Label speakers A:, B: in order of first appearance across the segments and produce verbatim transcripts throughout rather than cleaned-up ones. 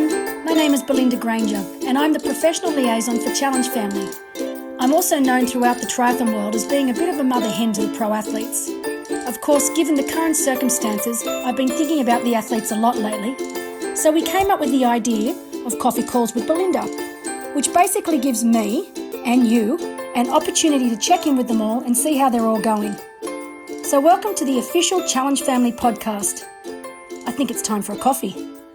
A: everyone. My name is Belinda Granger and I'm the professional liaison for Challenge Family. I'm also known throughout the triathlon world as being a bit of a mother hen to the pro athletes. Of course, given the current circumstances, I've been thinking about the athletes a lot lately. So we came up with the idea of Coffee Calls with Belinda, which basically gives me and you an opportunity to check in with them all and see how they're all going. So welcome to the official Challenge Family podcast. I think it's time for a coffee.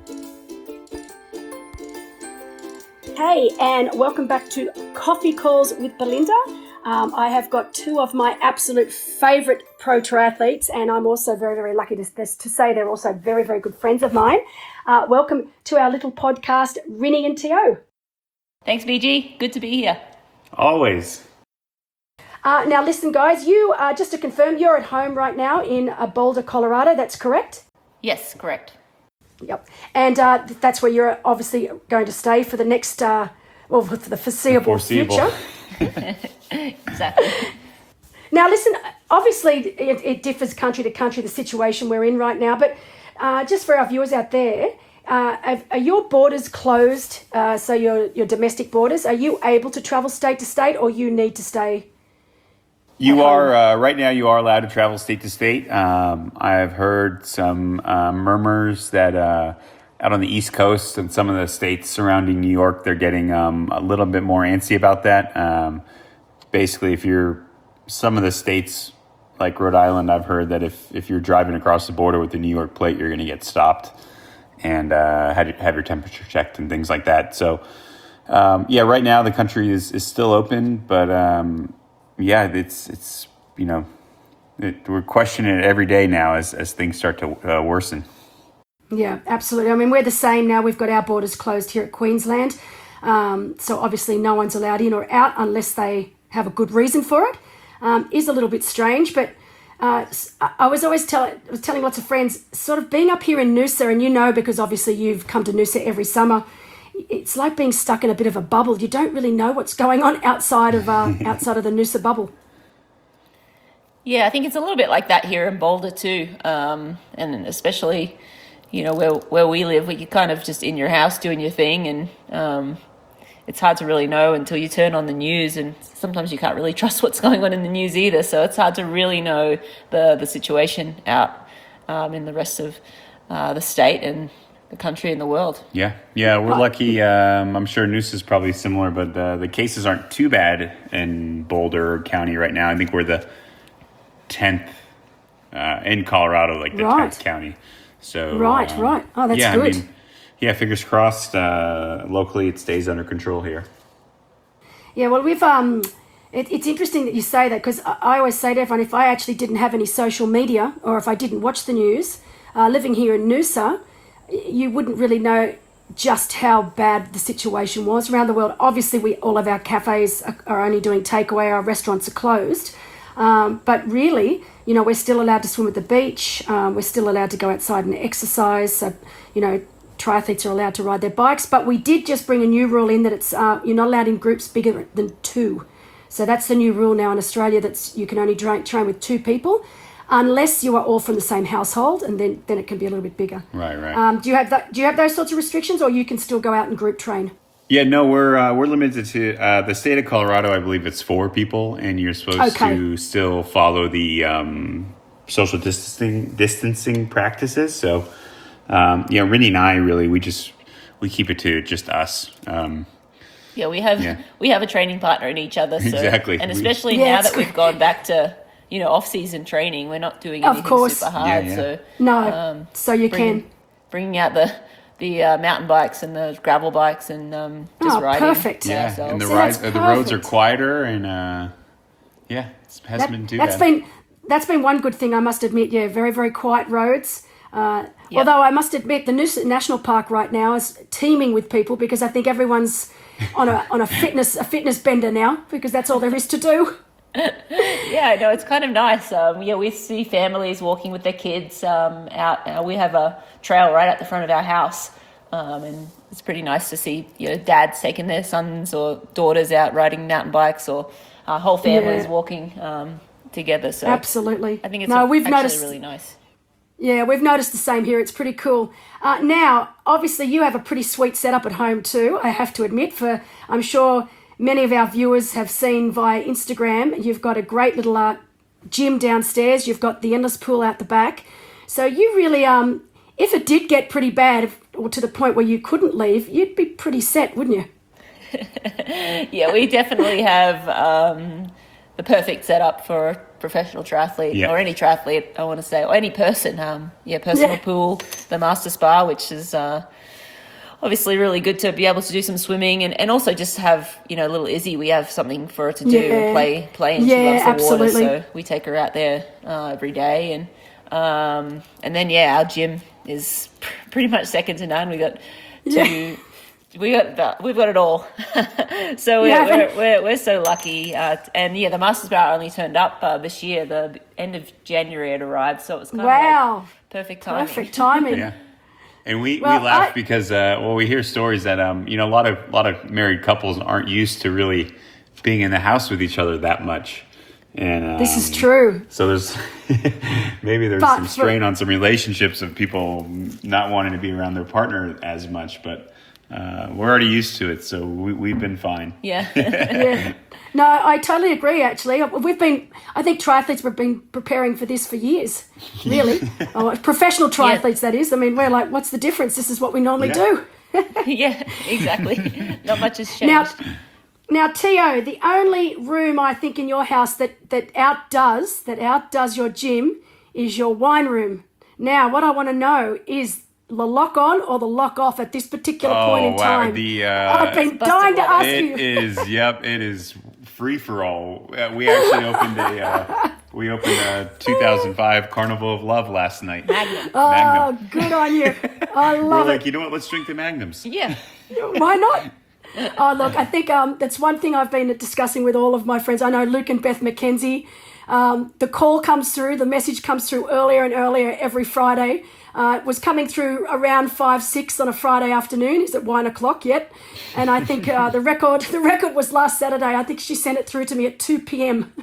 A: Hey, and welcome back to Coffee Calls with Belinda. Um, I have got two of my absolute favourite pro triathletes, and I'm also very, very lucky to, to say they're also very, very good friends of mine. Uh, welcome to our little podcast, Rinny and Teo.
B: Thanks, B G. Good to be here.
C: Always.
A: Uh, now, listen, guys, you, uh, just to confirm, you're at home right now in uh, Boulder, Colorado. That's correct?
B: Yes, correct.
A: Yep. And uh, that's where you're obviously going to stay for the next, uh, well, for the foreseeable,
C: foreseeable.
A: future.
B: Exactly.
A: Now, listen, obviously it, it differs country to country, the situation we're in right now, but uh, just for our viewers out there, uh, are, are your borders closed, uh, so your, your domestic borders, are you able to travel state to state or you need to stay?
C: You are, uh, right now you are allowed to travel state to state. Um, I've heard some uh, murmurs that uh, out on the East Coast and some of the states surrounding New York, they're getting um, a little bit more antsy about that. Um, basically, if you're, some of the states like Rhode Island, I've heard that if, if you're driving across the border with the New York plate, you're going to get stopped and uh, have, have your temperature checked and things like that. So, um, yeah, right now the country is, is still open, but... Um, Yeah, it's, it's you know, it, we're questioning it every day now as, as things start to uh, worsen.
A: Yeah, absolutely. I mean, we're the same now. We've got our borders closed here at Queensland. Um, so obviously no one's allowed in or out unless they have a good reason for it. Um, is a little bit strange, but uh, I was always tell, was telling lots of friends, sort of being up here in Noosa, and you know, because obviously you've come to Noosa every summer, it's like being stuck in a bit of a bubble. You don't really know what's going on outside of uh, outside of the Noosa bubble.
B: Yeah, I think it's a little bit like that here in Boulder too, um, and especially, you know, where where we live, where you're kind of just in your house doing your thing, and um, it's hard to really know until you turn on the news, and sometimes you can't really trust what's going on in the news either. So it's hard to really know the the situation out um, in the rest of uh, the state and the country and the world.
C: Yeah, yeah, we're lucky. Um, I'm sure Noosa is probably similar, but uh, the cases aren't too bad in Boulder County right now. I think we're the tenth uh, in Colorado, like the
A: Right.
C: tenth county. So
A: Right,
C: um,
A: right. Oh, that's
C: yeah,
A: good.
C: I mean, yeah, fingers crossed. Uh, locally, it stays under control here.
A: Yeah, well, we've um, it, it's interesting that you say that, because I, I always say to everyone, if I actually didn't have any social media or if I didn't watch the news, uh, living here in Noosa, you wouldn't really know just how bad the situation was around the world. Obviously, we all of our cafes are, are only doing takeaway, our restaurants are closed. Um, but really, you know, we're still allowed to swim at the beach. Um, we're still allowed to go outside and exercise. So, you know, triathletes are allowed to ride their bikes. But we did just bring a new rule in that it's uh, you're not allowed in groups bigger than two. So that's the new rule now in Australia, that's you can only train, train with two people, unless you are all from the same household, and then, then it can be a little bit bigger.
C: Right, right.
A: Um, do you have that? Do you have those sorts of restrictions, or you can still go out and group train?
C: Yeah, no, we're uh, we're limited to uh, the state of Colorado. I believe it's four people, and you're supposed
A: Okay.
C: to still follow the um, social distancing distancing practices. So, um, you know, Rinny and I really we just we keep it to just us. Um,
B: Yeah, we have
C: Yeah.
B: we have a training partner in each other. So,
C: Exactly.
B: And
C: We-
B: especially
A: Yeah,
B: now
A: it's
B: that we've gone back to, you know, off-season training, we're not doing
A: Of
B: anything
A: course.
B: super hard.
C: Yeah, yeah.
B: So
A: No,
B: um,
A: so you
B: bringing,
A: can.
B: bringing out the the uh, mountain bikes and the gravel bikes and um, just
A: Oh,
B: riding.
A: perfect.
C: yeah,
B: ourselves.
C: and the
A: See,
C: rides,
A: that's
C: uh, the roads are
A: perfect.
C: quieter, and uh, yeah, it hasn't
A: That,
C: been too
A: that's
C: bad.
A: been that's been one good thing, I must admit. Yeah, very very quiet roads. Uh,
B: Yep.
A: Although I must admit, the Noosa National Park right now is teeming with people, because I think everyone's on a on a fitness a fitness bender now, because that's all there is to do.
B: Yeah, no, it's kind of nice. Um, yeah, we see families walking with their kids um, out. Uh, we have a trail right at the front of our house, um, and it's pretty nice to see, you know, dads taking their sons or daughters out riding mountain bikes, or uh, whole families
A: Yeah.
B: walking um, together. So
A: Absolutely.
B: I think it's
A: no,
B: a-
A: we've
B: actually
A: noticed.
B: really nice.
A: Yeah, we've noticed the same here. It's pretty cool. Uh, now, obviously, you have a pretty sweet setup at home too, I have to admit. For I'm sure many of our viewers have seen via Instagram, you've got a great little uh, gym downstairs. You've got the endless pool out the back. So you really, um, if it did get pretty bad, if, or to the point where you couldn't leave, you'd be pretty set, wouldn't you?
B: Yeah, we definitely have um, the perfect setup for a professional triathlete,
C: Yeah.
B: or any triathlete, I want to say, or any person. Um, yeah, personal
A: Yeah.
B: pool, the Master Spa, which is uh, obviously really good to be able to do some swimming, and, and also just have, you know, little Izzy, we have something for her to do,
A: Yeah.
B: play, play, and
A: Yeah,
B: she loves the
A: absolutely.
B: water, so we take her out there uh, every day, and um, and then yeah, our gym is pr- pretty much second to none. We got two.
A: Yeah.
B: We got the, we've got it all, so we're,
A: Yeah,
B: we're,
A: and-
B: we're we're so lucky. Uh, and yeah, the Masters Bar only turned up uh, this year. The end of January it arrived, so it was kind of
A: Wow.
B: like perfect timing.
A: Perfect timing.
C: Yeah. And we,
A: Well,
C: we laugh
A: I-
C: because uh, well we hear stories that um you know a lot of a lot of married couples aren't used to really being in the house with each other that much. And um,
A: This is true.
C: So there's maybe there's
A: But
C: some
A: for-
C: strain on some relationships of people not wanting to be around their partner as much, but uh, we're already used to it, so we, we've been fine.
B: Yeah,
A: Yeah. No, I totally agree, actually. We've been, I think triathletes have been preparing for this for years, really. Oh, professional triathletes, that is. I mean, we're like, what's the difference? This is what we normally
C: Yeah.
A: do.
B: yeah, exactly. Not much has changed.
A: Now, now, Tio, the only room I think in your house that, that outdoes, that outdoes your gym is your wine room. Now, what I want to know is the lock on or the lock off at this particular point in
C: Oh, wow,
A: time.
C: the, uh,
A: I've been
B: Busted
A: dying to
B: wide.
A: ask
C: It
A: you.
C: is, yep, it is free for all. Uh, we actually opened a uh, we opened a two thousand five Carnival of Love last night.
B: Magnum.
A: Oh,
C: Magnum.
A: good on you. I
C: We're
A: love
C: like,
A: it.
C: you know what? Let's drink the Magnums.
B: Yeah,
A: Why not? Oh, look, I think um, that's one thing I've been discussing with all of my friends. I know Luke and Beth McKenzie. Um, the call comes through, the message comes through earlier and earlier every Friday. Uh, it was coming through around five, six on a Friday afternoon. Is it one o'clock yet? And I think uh, the record, the record was last Saturday. I think she sent it through to me at two p.m.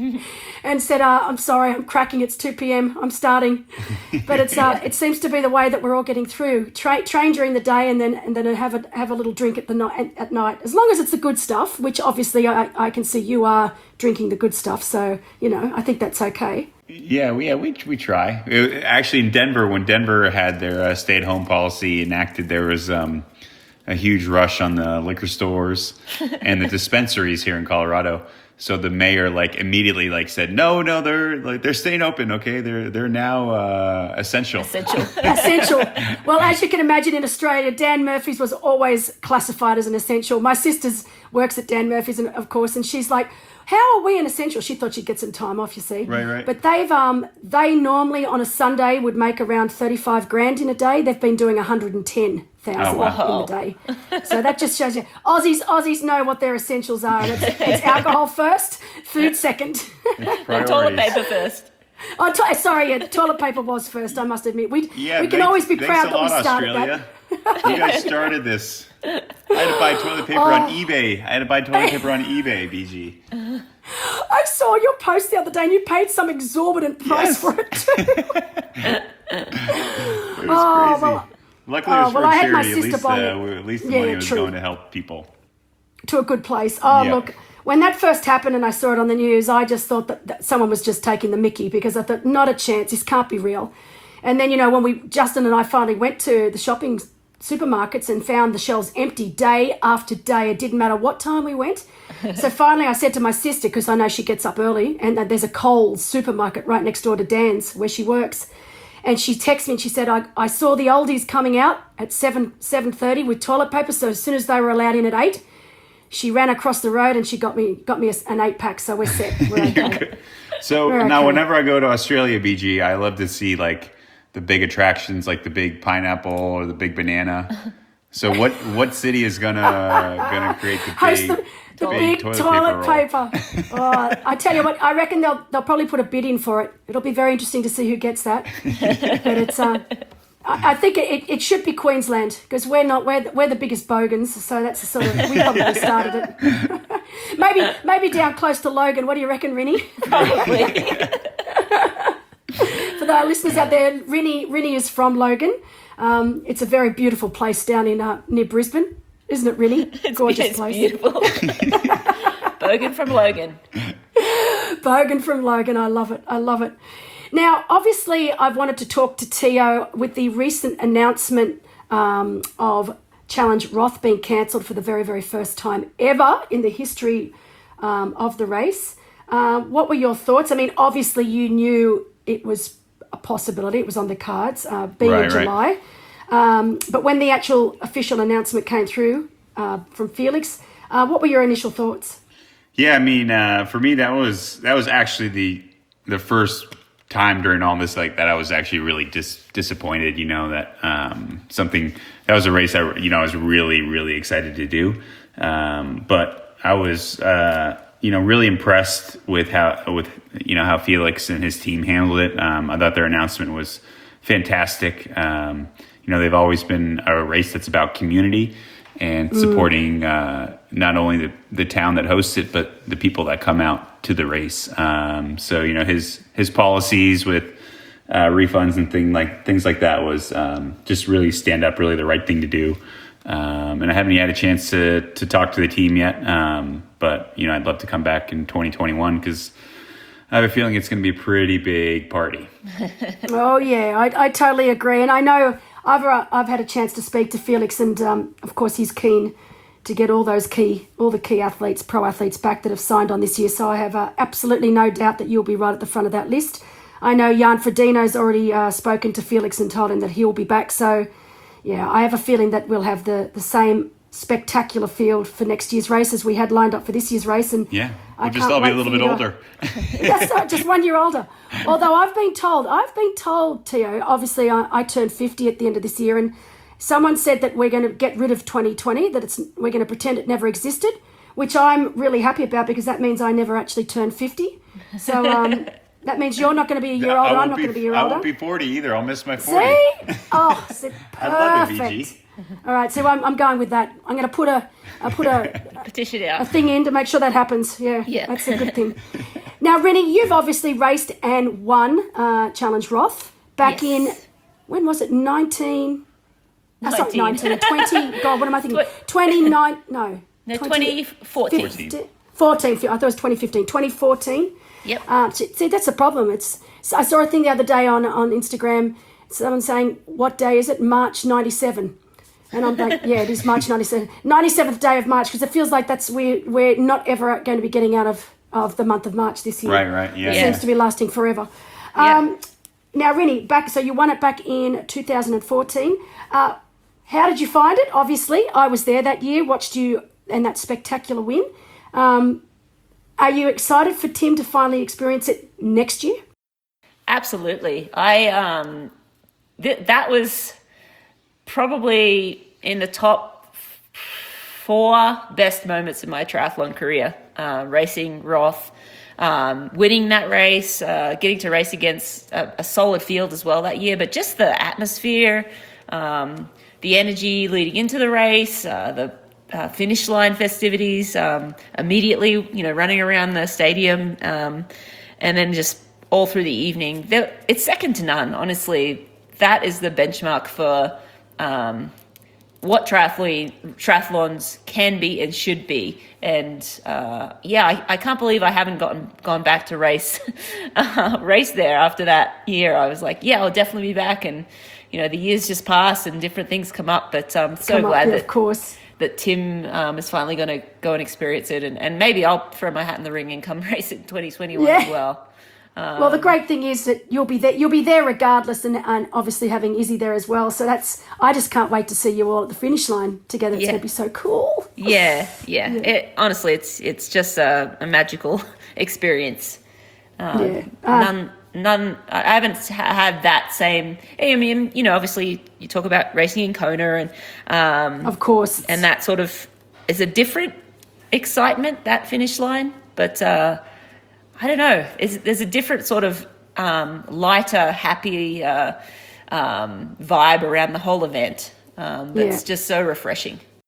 A: and said, uh, "I'm sorry, I'm cracking. It's two p.m. I'm starting." But it's uh, it seems to be the way that we're all getting through. Tra- train during the day and then and then have a have a little drink at the night at night. As long as it's the good stuff, which obviously I, I can see you are drinking the good stuff. So you know, I think that's okay.
C: Yeah, we yeah, we we try. It- actually, in Denver, when Denver had their uh, stay-at-home policy enacted, there was um, a huge rush on the liquor stores and the dispensaries here in Colorado. So the mayor like immediately like said, no, no, they're like they're staying open. Okay, they're they're now uh, essential.
B: essential.
A: Essential. Well, as you can imagine, in Australia, Dan Murphy's was always classified as an essential. My sister's works at Dan Murphy's, and of course, and she's like, "How are we an essential?" She thought she'd get some time off. You see,
C: Right, right.
A: But they've um they normally on a Sunday would make around thirty-five grand in a day. They've been doing one hundred and ten thousand
C: Oh, wow.
A: in the day. So that just shows you Aussies Aussies know what their essentials are. It's, it's alcohol first, food second.
B: Toilet
C: Priorities.
B: paper first.
A: Oh, to- sorry, yeah, toilet paper was first. I must admit, we
C: Yeah,
A: we can
C: thanks-
A: always be
C: thanks
A: proud
C: a
A: that we
C: lot,
A: started
C: Australia.
A: that.
C: You guys started this. I had to buy toilet paper
A: Oh.
C: on eBay. I had to buy toilet paper on eBay, B G.
A: I saw your post the other day, and you paid some exorbitant price
C: Yes.
A: for it too.
C: It was
A: Oh,
C: crazy.
A: well-
C: Luckily,
A: oh,
C: it was for
A: well, I had my
C: charity. At
A: sister
C: least,
A: buy
C: uh,
A: it.
C: we- at least the
A: Yeah,
C: money was
A: true.
C: going to help people.
A: To a good place. Oh,
C: Yeah.
A: look, when that first happened and I saw it on the news, I just thought that, that someone was just taking the mickey, because I thought, not a chance, this can't be real. And then, you know, when we, Justin and I finally went to the shopping supermarkets and found the shelves empty day after day, it didn't matter what time we went. So finally I said to my sister, because I know she gets up early, and that there's a Coles supermarket right next door to Dan's where she works. And she texted me and she said, I, I saw the oldies coming out at seven, seven thirty with toilet paper. So as soon as they were allowed in at eight, she ran across the road and she got me got me a, an eight pack. So we're set. We're okay.
C: So
A: We're
C: now,
A: okay.
C: whenever I go to Australia, B G, I love to see like the big attractions, like the big pineapple or the big banana. So what what city is gonna gonna create the
A: Host
C: big,
A: the, the
C: big
A: big toilet
C: paper roll?
A: paper. Oh, I tell you what, I reckon they'll they'll probably put a bid in for it. It'll be very interesting to see who gets that. But it's uh, I, I think it, it should be Queensland, because we're not we're we're the biggest bogans. So that's the sort of we probably started it. maybe maybe down close to Logan. What do you reckon, Rinny?
B: Probably.
A: For the listeners out there, Rinny, Rinny is from Logan. Um, it's a very beautiful place down in uh, near Brisbane, isn't it, Rinny?
B: It's,
A: Gorgeous
B: it's
A: place.
B: beautiful. Bogan from Logan.
A: Bogan from Logan. I love it. I love it. Now, obviously, I've wanted to talk to Tio with the recent announcement um, of Challenge Roth being cancelled for the very, very first time ever in the history um, of the race. Uh, what were your thoughts? I mean, obviously, you knew it was a possibility. It was on the cards, uh, being
C: Right,
A: in
C: right.
A: July. Um, but when the actual official announcement came through uh, from Felix, uh, what were your initial thoughts?
C: Yeah, I mean, uh, for me, that was that was actually the the first time during all this like that I was actually really dis- disappointed. You know that um, something that was a race I you know I was really really excited to do, um, but I was uh, you know really impressed with how with you know how Felix and his team handled it. Um, I thought their announcement was fantastic. Um, you know they've always been a race that's about community and supporting uh, not only the, the town that hosts it, but the people that come out to the race. Um, so, you know, his his policies with uh, refunds and thing like things like that was um, just really stand up, really the right thing to do. Um, and I haven't had a chance to to talk to the team yet, um, but you know, I'd love to come back in twenty twenty-one because I have a feeling it's going to be a pretty big party.
A: Oh yeah, I, I totally agree, and I know I've uh, I've had a chance to speak to Felix, and um, of course he's keen to get all those key all the key athletes, pro athletes back that have signed on this year. So I have uh, absolutely no doubt that you'll be right at the front of that list. I know Jan Frodeno's already uh, spoken to Felix and told him that he'll be back. So yeah, I have a feeling that we'll have the the same spectacular field for next year's race as we had lined up for this year's race. And
C: Yeah,
A: I
C: we'll just
A: can't
C: all be a
A: wait
C: little
A: for
C: bit
A: you to-
C: older.
A: That's right, just one year older. Although I've been told, I've been told, Tio, obviously I, I turned fifty at the end of this year, and someone said that we're going to get rid of twenty twenty, that it's we're going to pretend it never existed, which I'm really happy about because that means I never actually turned fifty. So um, that means you're not going to be a year older, I'm not going to be a year
C: I
A: older.
C: won't be forty either. I'll miss my forty.
A: See? Oh, so
C: I love it,
A: perfect.
C: V G.
A: All right, so I'm, I'm going with that. I'm going to put a, I put a,
B: Petition
A: a
B: out.
A: thing in to make sure that happens. Yeah,
B: Yeah.
A: that's a good thing. Now, Rennie, you've obviously raced and won uh, Challenge Roth back in,
B: Yes.
A: when was it? nineteen. That's not
B: nineteen.
A: nineteen. twenty. God, what am I thinking?
B: Tw-
A: twenty-nine. No.
B: No,
A: twenty
B: twenty fourteen.
A: fifteen. fourteen. I thought it was twenty fifteen. twenty fourteen.
B: Yep.
A: Uh, see, see, that's the problem. It's. So I saw a thing the other day on on Instagram. Someone saying, "What day is it?" March ninety-seven. And I'm like, yeah, it is March ninety-seven. ninety-seventh day of March, because it feels like that's we're we're not ever going to be getting out of, of the month of March this year.
C: Right, right, yeah.
A: It
B: Yeah.
A: seems to be lasting forever.
B: Yeah.
A: Um, now, Rennie, back so you won it back in two thousand fourteen. Uh, how did you find it? Obviously, I was there that year, watched you and that spectacular win. Um, are you excited for Tim to finally experience it next year?
B: Absolutely. I um th- that was probably in the top four best moments in my triathlon career. Uh, racing Roth, um, winning that race, uh, getting to race against a, a solid field as well that year, but just the atmosphere, um, the energy leading into the race, uh, the uh, finish line festivities, um, immediately, you know, running around the stadium, um, and then just all through the evening. There, it's second to none, honestly. That is the benchmark for um, what triathlon, triathlons can be and should be. And uh, yeah, I, I can't believe I haven't gotten gone back to race uh, race there after that year. I was like, yeah, I'll definitely be back. And you know, the years just pass and different things come up. But I'm so
A: Come up,
B: glad
A: yeah,
B: that
A: of course.
B: that Tim um, is finally going to go and experience it. And, and maybe I'll throw my hat in the ring and come race it in twenty twenty-one
A: Yeah.
B: as well.
A: Well, the great thing is that you'll be there. You'll be there regardless, and, and obviously having Izzy there as well. So that's. I just can't wait to see you all at the finish line together. It's
B: Yeah.
A: going to be so cool.
B: Yeah, yeah. It, honestly, it's it's just a, a magical experience. Um,
A: Yeah. Uh,
B: none, none. I haven't ha- had that same. I mean, you know, obviously, you talk about racing in Kona, and um,
A: Of course.
B: and that sort of is a different excitement, that finish line. But uh, I don't know. Is there's a different sort of um, lighter, happy uh, um, vibe around the whole event. Um, that's
A: Yeah.
B: just so refreshing.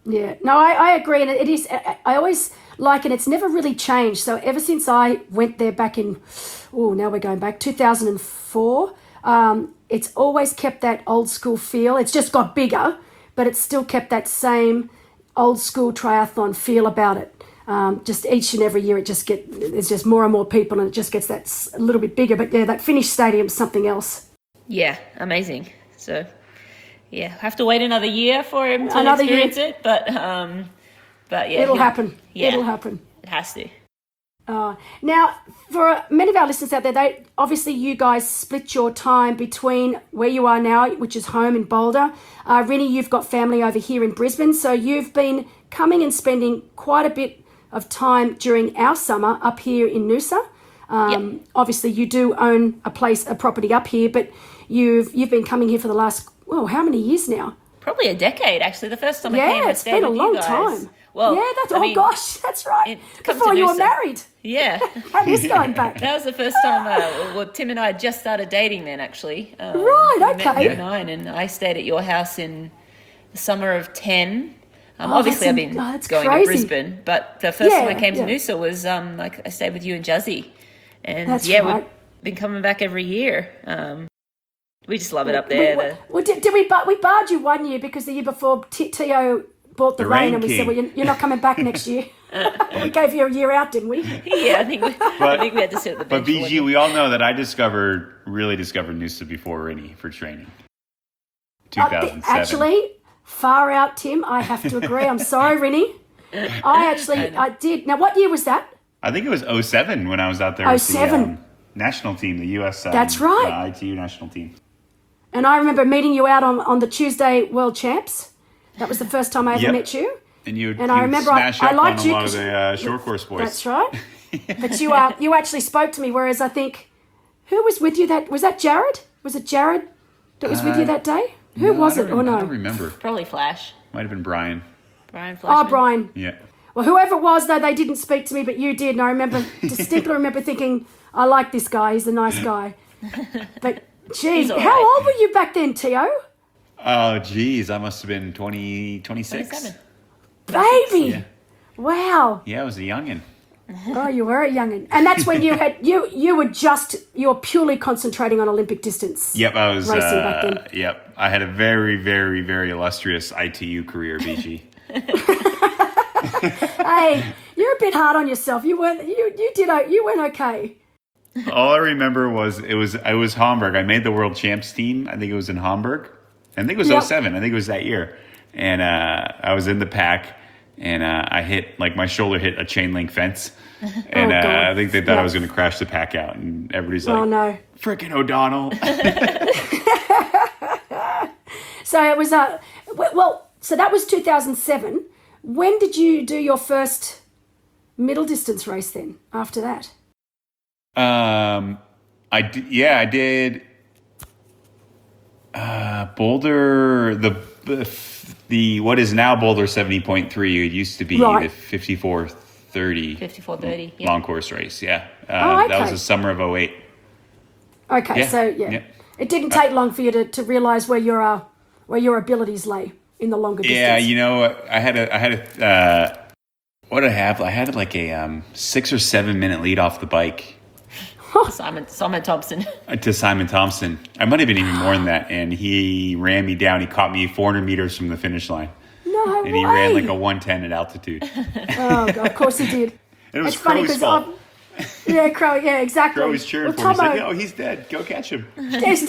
A: Yeah, no, I, I agree, and it is. I, I always like, and it's never really changed. So ever since I went there back in, oh, now we're going back two thousand four. Um, it's always kept that old school feel. It's just got bigger, but it's still kept that same old school triathlon feel about it. Um, just each and every year, it just get there's just more and more people, and it just gets that s- a little bit bigger. But yeah, that Finnish stadium's something else.
B: Yeah, amazing. So, yeah, have to wait another year for him to
A: Another year.
B: experience it, but um, but yeah,
A: It'll
B: he'll-
A: happen.
B: Yeah,
A: It'll happen.
B: It has to.
A: Uh, now, for many of our listeners out there, they obviously you guys split your time between where you are now, which is home in Boulder. Uh, Rinny, you've got family over here in Brisbane, so you've been coming and spending quite a bit of time during our summer up here in Noosa. Um,
B: Yep.
A: Obviously, you do own a place, a property up here, but you've you've been coming here for the last well, how many years now?
B: Probably a decade, actually. The first time I
A: Yeah,
B: came, I
A: it's
B: stayed
A: been a
B: with you
A: long
B: guys.
A: time.
B: Well,
A: yeah, that's
B: I
A: oh
B: mean,
A: gosh, that's right.
B: it- come
A: Before
B: to
A: you were
B: Noosa.
A: married.
B: Yeah.
A: That is going back.
B: That was the first time, uh, well, Tim and I had just started dating then, actually. Um,
A: Right,
B: we met
A: okay.
B: in nine, and I stayed at your house in the summer of ten. Um,
A: Oh,
B: obviously, I've
A: that's
B: been
A: in- oh, that's
B: going
A: crazy.
B: to Brisbane, but the first time I
A: Yeah,
B: came to
A: yeah.
B: Noosa was um, like I stayed with you and Juzzy. And
A: That's
B: yeah,
A: right.
B: we've been coming back every year. Um, we just love it up there.
A: We,
B: the,
A: well, did, did we? Bar, we barred you one year because the year before T- Tio bought the,
C: The
A: rain,
C: Rain
A: and we
C: King.
A: said, "Well, you're, you're not coming back next year." We gave you a year out, didn't we?
B: yeah, I think we, I think we had to sit at the bench.
C: But
B: for
C: B
B: one
C: G,
B: year.
C: we all know that I discovered, really discovered Noosa before Rennie for training.
A: Uh,
C: two thousand seven.
A: actually, far out, Tim. I have to agree. I'm sorry, Rinny. I actually, I did. Now, what year was that?
C: I think it was oh seven when I was out there with the
A: oh seven.
C: um, national team, the U S um,
A: That's right.
C: uh, I T U national team.
A: And I remember meeting you out on, on the Tuesday World Champs. That was the first time I ever
C: Yep.
A: met you.
C: And you
A: And I remember I-
C: smash
A: I
C: up
A: liked
C: on a
A: you
C: lot of
A: 'cause-
C: the uh, short course boys.
A: That's right. But you uh, you actually spoke to me, whereas I think, who was with you that, was that Jared? Was it Jared that was with you that day? Who
C: Uh, No,
A: was
C: I
A: it?
C: don't
A: Or
C: rem- I
A: no?
C: don't remember.
B: Probably Flash.
C: Might have been Brian.
B: Brian
A: Oh,
B: Flashman.
A: Brian.
C: Yeah.
A: Well, whoever it was, though, they didn't speak to me, but you did. And I remember, distinctly remember thinking, I like this guy. He's a nice guy. But, geez,
B: He's all
A: how
B: right.
A: old were you back then, Tio?
C: Oh, geez. I must have been twenty, twenty-six.
B: twenty-seven.
A: Baby.
C: Yeah.
A: Wow.
C: Yeah, I was a youngin'.
A: Oh, you were a youngin'. And that's when you had, you you were just, you were purely concentrating on Olympic distance.
C: Yep, I was.
A: Racing back
C: Uh,
A: then.
C: yep, I had a very, very, very illustrious I T U career, B G.
A: Hey, you're a bit hard on yourself. You weren't, you, you did, o- you went okay.
C: All I remember was it was I was Hamburg. I made the world champs team. I think it was in Hamburg. I think it was
A: Yep.
C: oh seven. I think it was that year. And uh, I was in the pack, and uh, I hit like my shoulder hit a chain link fence, and
A: Oh,
C: uh,
A: God.
C: I think they thought
A: Yeah.
C: I was going to crash the pack out. And everybody's like,
A: Oh, no.
C: "Frickin' O'Donnell!"
A: So it was, uh, w- well, so that was two thousand seven. When did you do your first middle distance race then, after that?
C: um, I d- yeah, I did. Uh, Boulder, the the what is now Boulder seventy point three. It used to be
A: Right.
C: the fifty-four thirty.
B: fifty-four thirty. Yeah.
C: long course race. Yeah, uh,
A: Oh,
C: that was
A: okay.
C: the summer of oh eight.
A: Okay,
C: Yeah,
A: so yeah.
C: yeah.
A: It didn't take long for you to, to realise where your, uh, where your abilities lay in the longer distance.
C: Yeah, you know, I had a, I had a, uh, what did I have? I had like a um, six or seven minute lead off the bike
B: Simon Simon Thompson.
C: uh, to Simon Thompson. I might have been even more than that, and he ran me down. He caught me four hundred meters from the finish line,
A: No
C: and
A: way.
C: he ran like a one ten at altitude.
A: Oh, God, of course he did.
C: It was
A: It's funny
C: Crow's
A: because
C: fault.
A: I'm- yeah, Crow. Yeah, exactly.
C: Crow was cheering
A: well,
C: for me. He's like,
A: Tomo-
C: "Oh, he's dead. Go catch him."
A: Yes.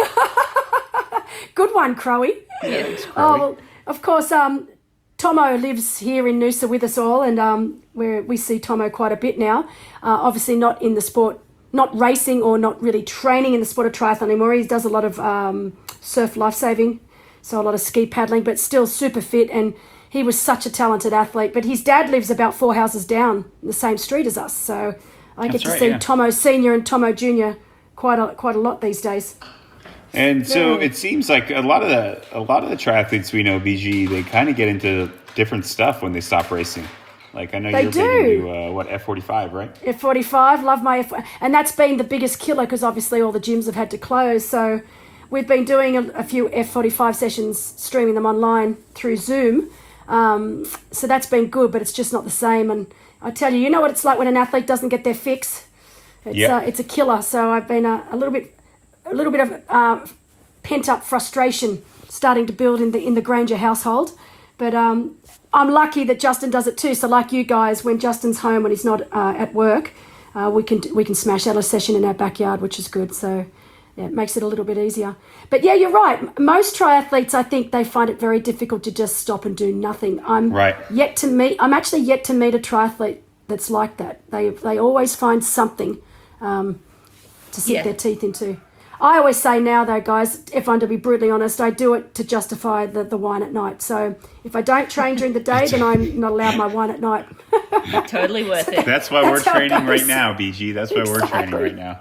A: Good one, Crowy.
C: Yeah, thanks,
A: Oh,
C: Crowy.
A: well, of course, um, Tomo lives here in Noosa with us all, and um, where we see Tomo quite a bit now. Uh, obviously, not in the sport, not racing or not really training in the sport of triathlon anymore. He does a lot of um, surf lifesaving, so a lot of ski paddling, but still super fit. And he was such a talented athlete. But his dad lives about four houses down the same street as us, so I get
C: That's
A: to
C: right,
A: see
C: yeah.
A: Tomo Senior and Tomo Junior quite a quite a lot these days.
C: And so
A: Yeah.
C: it seems like a lot of the a lot of the triathletes we know, B G, they kind of get into different stuff when they stop racing. Like I know
A: They
C: you're
A: do.
C: big into uh, what F forty-five, right?
A: F forty-five, love my F, and that's been the biggest killer because obviously all the gyms have had to close. So we've been doing a, a few F forty-five sessions, streaming them online through Zoom. Um, so that's been good, but it's just not the same. And I tell you, you know what it's like when an athlete doesn't get their fix. It's
C: Yeah.
A: uh, it's a killer. So I've been a, a little bit, a little bit of uh, pent up frustration starting to build in the in the Granger household. But um, I'm lucky that Justin does it too. So like you guys, when Justin's home, when he's not uh, at work, uh, we can we can smash out a session in our backyard, which is good. So yeah, it makes it a little bit easier. But yeah, you're right. M- Most triathletes, I think, they find it very difficult to just stop and do nothing. I'm
C: Right.
A: yet to meet. I'm actually yet to meet a triathlete that's like that. They they always find something um, to sink
B: Yeah.
A: their teeth into. I always say now, though, guys, if I'm to be brutally honest, I do it to justify the, the wine at night. So if I don't train during the day, then I'm not allowed my wine at night.
B: Totally worth it.
C: That's why
A: That's
C: we're
A: how it
C: training right
A: goes.
C: now, B G. That's why we're training
A: Exactly.
C: right now.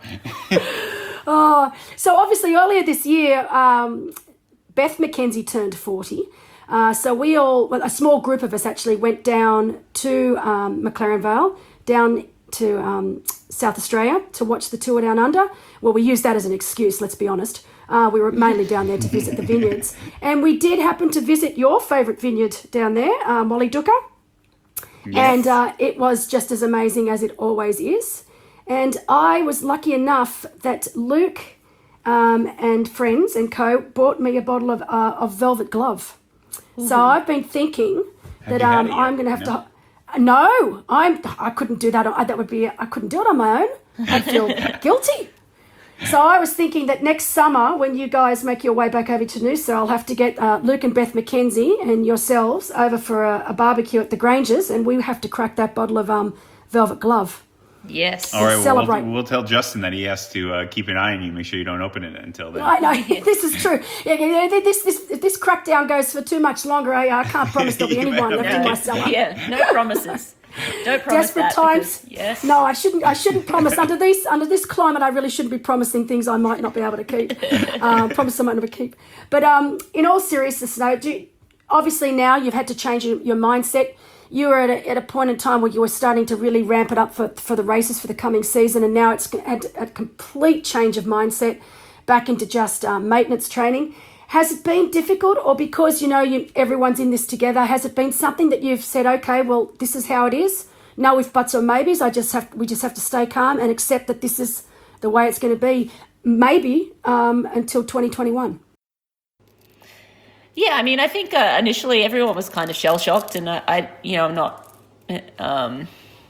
A: So obviously earlier this year, um, Beth McKenzie turned forty. Uh, so we all, well, a small group of us actually went down to um, McLaren Vale, down to um, South Australia to watch the Tour Down Under. Well, we used that as an excuse, let's be honest. Uh, we were mainly down there to visit the vineyards. And we did happen to visit your favourite vineyard down there, uh, Molly Duka. And uh, it was just as amazing as it always is. And I was lucky enough that Luke um, and friends and co bought me a bottle of, uh, of Velvet Glove. So I've been thinking that
C: you had
A: um,
C: it yet?
A: I'm going to have
C: No.
A: to. No, I'm. I couldn't do that. I, that would be. I couldn't do it on my own. I'd feel guilty. So I was thinking that next summer, when you guys make your way back over to Noosa, I'll have to get uh, Luke and Beth McKenzie and yourselves over for a, a barbecue at the Grangers, and we have to crack that bottle of um, Velvet Glove.
B: Yes.
C: All right, well,
A: Celebrate.
C: we'll, we'll tell Justin that he has to uh, keep an eye on you. Make sure you don't open it until then.
A: I know this is true. Yeah, yeah, yeah, this this if this crackdown goes for too much longer, I, I can't promise there'll be
C: You
A: anyone
C: better
A: left in
B: No,
A: my cellar.
B: yeah, no promises. Don't promise
A: Desperate
B: that
A: times.
B: because- yes.
A: No, I shouldn't. I shouldn't promise under these under this climate. I really shouldn't be promising things I might not be able to keep. Um, promise I might not be keep. But um, in all seriousness, though, do, obviously now you've had to change your, your mindset. You were at a, at a point in time where you were starting to really ramp it up for for the races for the coming season, and now it's had a complete change of mindset back into just um, maintenance training. Has it been difficult, or because you know you, everyone's in this together? Has it been something that you've said, okay, well, this is how it is. No if buts or maybes. I just have we just have to stay calm and accept that this is the way it's going to be. Maybe um, until twenty twenty-one.
B: Yeah, I mean, I think uh, initially everyone was kind of shell shocked, and I, I, you know, I'm not. Um,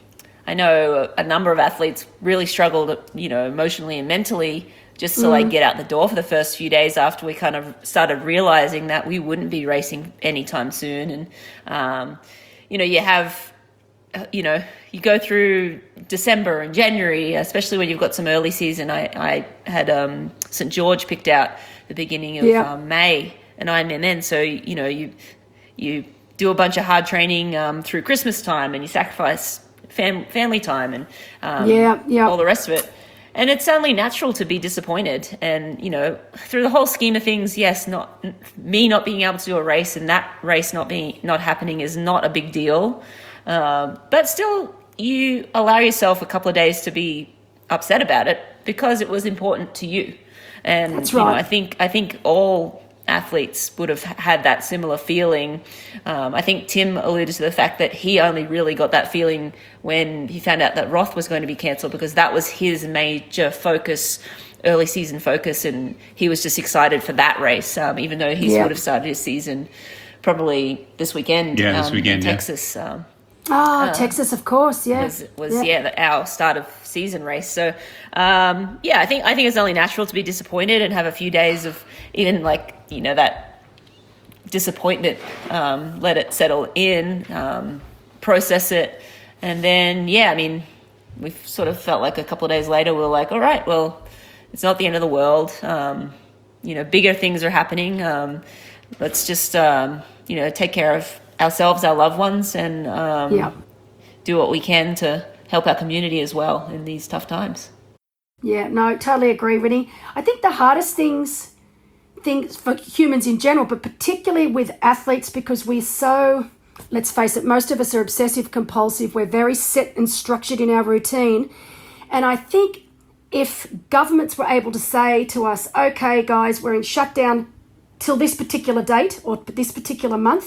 B: I know a number of athletes really struggled, you know, emotionally and mentally, just to like get out the door for the first few days after we kind of started realizing that we wouldn't be racing anytime soon, and um, you know, you have. You know, you go through December and January, especially when you've got some early season. I, I had um, Saint George picked out the beginning of
A: Yeah.
B: um, May, and I'm in then. So, you know, you you do a bunch of hard training um, through Christmas time, and you sacrifice fam- family time and um,
A: Yeah, yeah.
B: all the rest of it. And it's only natural to be disappointed. And, you know, through the whole scheme of things, yes, not me not being able to do a race and that race not being not happening is not a big deal. Um, but still, you allow yourself a couple of days to be upset about it because it was important to you. And
A: That's
B: you know,
A: right.
B: I think I think all athletes would have had that similar feeling. Um, I think Tim alluded to the fact that he only really got that feeling when he found out that Roth was going to be cancelled, because that was his major focus, early season focus, and he was just excited for that race, um, even though he
A: Yeah.
B: would have started his season probably this weekend.
C: Yeah, this
B: um,
C: weekend,
B: in
C: yeah.
B: Texas. Um,
A: Ah, Texas, of course. Yeah,
B: was was yeah, the, our start of season race. So um, yeah, I think I think it's only natural to be disappointed and have a few days of even like you know that disappointment. Um, let it settle in, um, process it, and then yeah, I mean, we've sort of felt like a couple of days later we were like, all right, well, it's not the end of the world. Um, you know, bigger things are happening. Um, let's just um, you know take care of ourselves, our loved ones, and um,
A: Yeah.
B: do what we can to help our community as well in these tough times.
A: Yeah, no, totally agree, Winnie. I think the hardest things, things for humans in general, but particularly with athletes, because we're so, let's face it, most of us are obsessive compulsive. We're very set and structured in our routine. And I think if governments were able to say to us, okay, guys, we're in shutdown till this particular date or this particular month,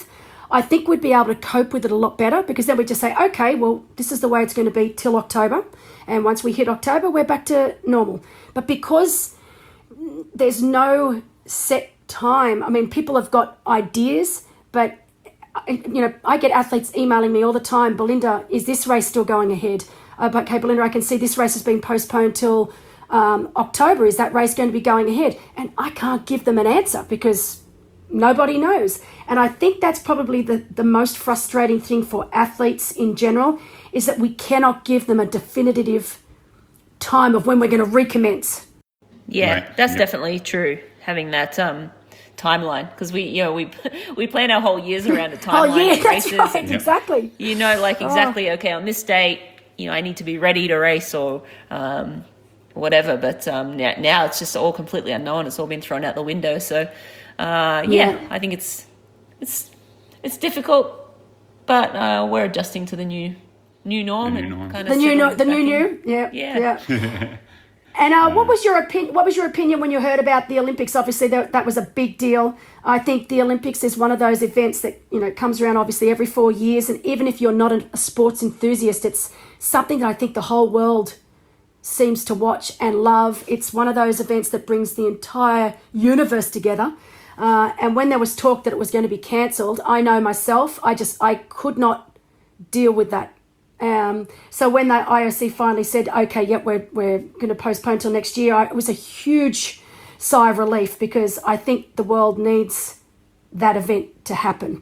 A: I think we'd be able to cope with it a lot better, because then we just say, okay, well, this is the way it's going to be till October. And once we hit October, we're back to normal. But because there's no set time, I mean, people have got ideas, but, you know, I get athletes emailing me all the time, Belinda, is this race still going ahead? Uh, but, okay, Belinda, I can see this race has been postponed till um, October. Is that race going to be going ahead? And I can't give them an answer because nobody knows. And I think that's probably the, the most frustrating thing for athletes in general, is that we cannot give them a definitive time of when we're going to recommence.
B: Yeah,
C: Right.
B: that's
C: Yeah.
B: definitely true. Having that um, timeline, because we, you know, we we plan our whole years around a timeline.
A: Oh, yeah,
B: of
A: that's
B: races,
A: right,
B: and,
A: exactly.
B: you know, like exactly, okay, on this date, you know, I need to be ready to race or um, whatever. But um, now, now it's just all completely unknown. It's all been thrown out the window. So, uh, yeah,
A: Yeah.
B: I think it's it's it's difficult, but uh, we're adjusting to the new new norm
C: new
B: and
C: norm.
B: kind of
A: The new, no, the new,
B: in.
A: new, yeah,
B: Yeah.
A: yeah. And uh, what was your opinion? What was your opinion when you heard about the Olympics? Obviously, that, that was a big deal. I think the Olympics is one of those events that, you know, comes around obviously every four years, and even if you're not a, a sports enthusiast, it's something that I think the whole world seems to watch and love. It's one of those events that brings the entire universe together. Uh, and when there was talk that it was going to be cancelled, I know myself, I just I could not deal with that. Um, so when the I O C finally said, okay, yep, we're, we're going to postpone till next year, I, it was a huge sigh of relief, because I think the world needs that event to happen.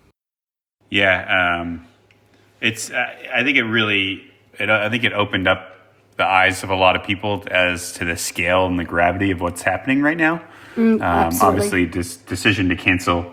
C: Yeah, um, it's. I I think it really. It, I think it opened up the eyes of a lot of people as to the scale and the gravity of what's happening right now. Um,
A: absolutely.
C: obviously, this decision to cancel,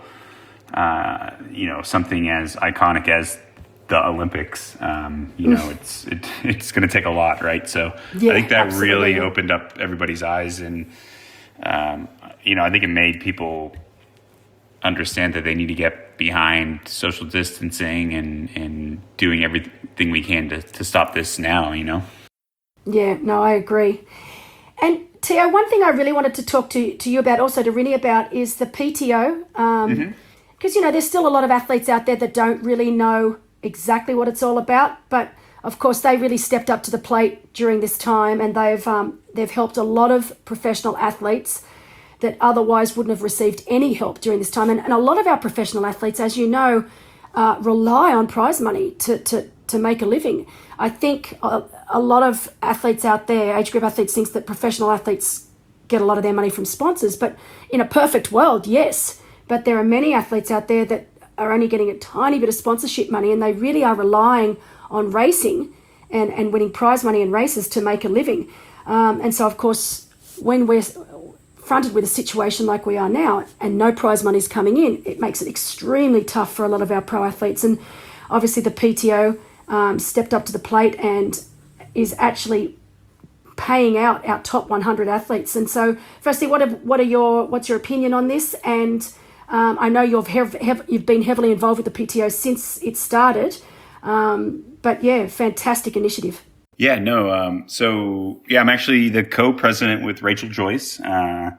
C: uh, you know, something as iconic as the Olympics, um, you know, it's it, it's going to take a lot, right? So
A: Yeah,
C: I think that
A: absolutely.
C: really opened up everybody's eyes, and um, you know, I think it made people understand that they need to get behind social distancing and, and doing everything we can to, to stop this now, you know?
A: Yeah, no, I agree. And Tio, one thing I really wanted to talk to, to you about, also to Rinny about, is the P T O. Um,
C: Mm-hmm.
A: Because, you know, there's still a lot of athletes out there that don't really know exactly what it's all about. But, of course, they really stepped up to the plate during this time, and they've um, they've helped a lot of professional athletes that otherwise wouldn't have received any help during this time. And, and a lot of our professional athletes, as you know, uh, rely on prize money to, to, to make a living. I think a, a lot of athletes out there, age group athletes, thinks that professional athletes get a lot of their money from sponsors. But in a perfect world, yes. But there are many athletes out there that are only getting a tiny bit of sponsorship money, and they really are relying on racing and, and winning prize money in races to make a living. Um, and so, of course, when we're fronted with a situation like we are now and no prize money is coming in, it makes it extremely tough for a lot of our pro athletes. And obviously the P T O um, stepped up to the plate and is actually paying out our top one hundred athletes. And so, firstly, what are, what are your what's your opinion on this? And um, I know you've hev- hev- you've been heavily involved with the P T O since it started. Um, but yeah, fantastic initiative.
C: Yeah, no. Um, so, yeah, I'm actually the co-president with Rachel Joyce. Uh,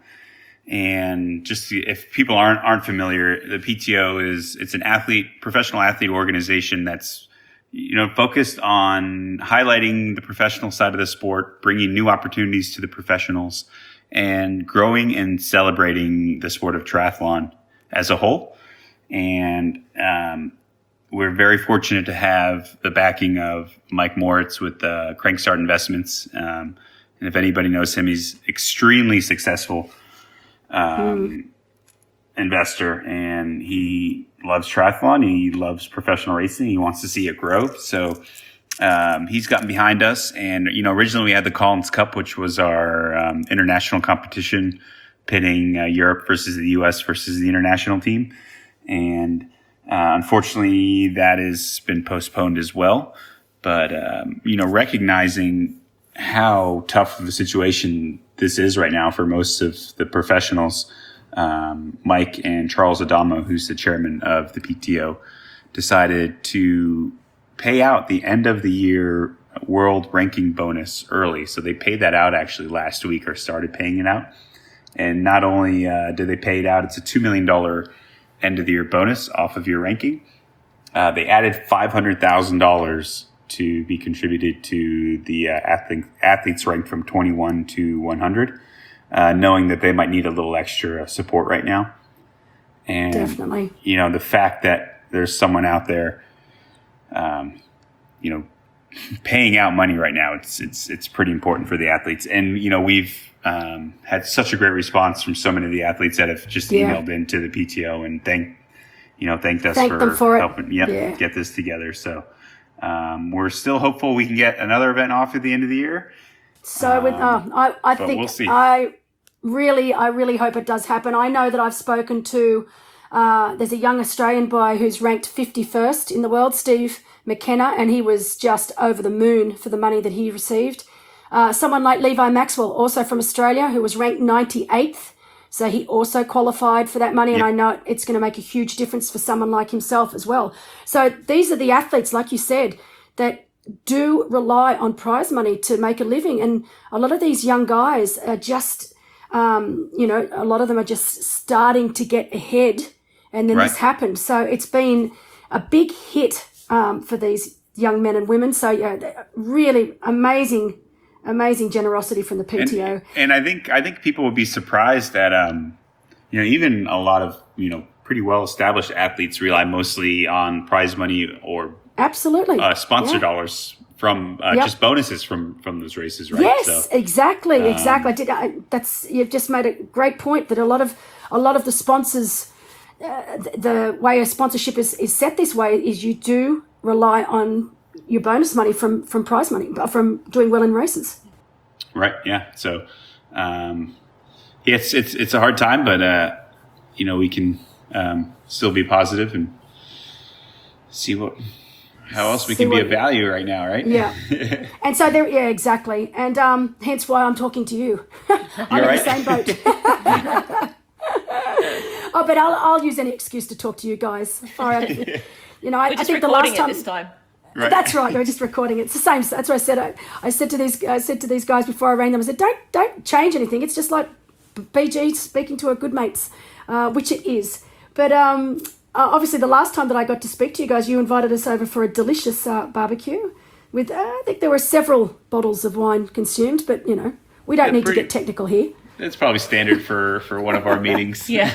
C: and just to, if people aren't aren't familiar, the P T O is it's an athlete, professional athlete organization that's you know focused on highlighting the professional side of the sport, bringing new opportunities to the professionals, and growing and celebrating the sport of triathlon as a whole. And um, we're very fortunate to have the backing of Mike Moritz with uh, Crankstart Investments. Um, and if anybody knows him, he's extremely successful um, mm. investor, and he loves triathlon. He loves professional racing. He wants to see it grow. So um, he's gotten behind us. And, you know, originally we had the Collins Cup, which was our um, international competition pitting uh, Europe versus the U S versus the international team. And Uh, unfortunately, that has been postponed as well. But, um, you know, recognizing how tough of a situation this is right now for most of the professionals, um, Mike and Charles Adamo, who's the chairman of the P T O, decided to pay out the end of the year world ranking bonus early. So they paid that out actually last week, or started paying it out. And not only uh, did they pay it out, it's a two million dollars end of the year bonus off of your ranking. Uh, they added five hundred thousand dollars to be contributed to the uh, athlete, athletes ranked from twenty-one to one hundred, uh, knowing that they might need a little extra support right now. And,
A: Definitely.
C: you know, the fact that there's someone out there, um, you know, paying out money right now, it's it's it's pretty important for the athletes. And, you know, we've um, had such a great response from so many of the athletes that have just
A: Yeah.
C: emailed into the P T O and thanked, you know, thanked us
A: Thank
C: for,
A: them for it.
C: helping yep,
A: Yeah.
C: get this together. So um, we're still hopeful we can get another event off at the end of the year.
A: So with
C: Um,
A: oh, I, I
C: but
A: think
C: we'll see.
A: I really, I really hope it does happen. I know that I've spoken to. Uh, there's a young Australian boy who's ranked fifty-first in the world, Steve McKenna, and he was just over the moon for the money that he received. Uh, someone like Levi Maxwell, also from Australia, who was ranked ninety-eighth. So he also qualified for that money, and
C: Yep.
A: I know it's going to make a huge difference for someone like himself as well. So these are the athletes, like you said, that do rely on prize money to make a living. And a lot of these young guys are just, um, you know, a lot of them are just starting to get ahead, and then
C: Right.
A: this happened. So it's been a big hit um, for these young men and women. So yeah, really amazing, amazing generosity from the P T O.
C: And, and I think I think people would be surprised that um, you know, even a lot of, you know, pretty well established athletes rely mostly on prize money or
A: Absolutely.
C: uh, sponsor
A: Yeah.
C: dollars from uh,
A: Yep.
C: just bonuses from from those races, right?
A: Yes,
C: So, um,
A: exactly, exactly. I did. I, that's you've just made a great point that a lot of a lot of the sponsors, uh, the, the way a sponsorship is, is set this way is you do rely on your bonus money from from prize money uh, from doing well in races.
C: right, yeah. So um, yeah, it's it's it's a hard time, but uh, you know, we can um, still be positive and see what how else we
A: See
C: can be
A: what-
C: of value right now, right?
A: Yeah, and so there, yeah, exactly, and um, hence why I'm talking to you. I'm
C: You're
A: in
C: right.
A: the same boat. Oh, but I'll I'll use any excuse to talk to you guys. All right. You know, I,
B: We're
A: I
B: just
A: think the
B: recording
A: last
B: it
A: time.
B: this time.
C: Right.
A: That's right. We're just recording it. It's the same. That's what I said. I, I said to these. I said to these guys before I rang them. I said, "Don't don't change anything. It's just like B G speaking to her good mates, uh, which it is." But um, uh, obviously, the last time that I got to speak to you guys, you invited us over for a delicious uh, barbecue. With uh, I think there were several bottles of wine consumed, but you know, we don't
C: Yeah,
A: need
C: pretty-
A: to get technical here.
C: That's probably standard for for one of our meetings.
B: Yeah.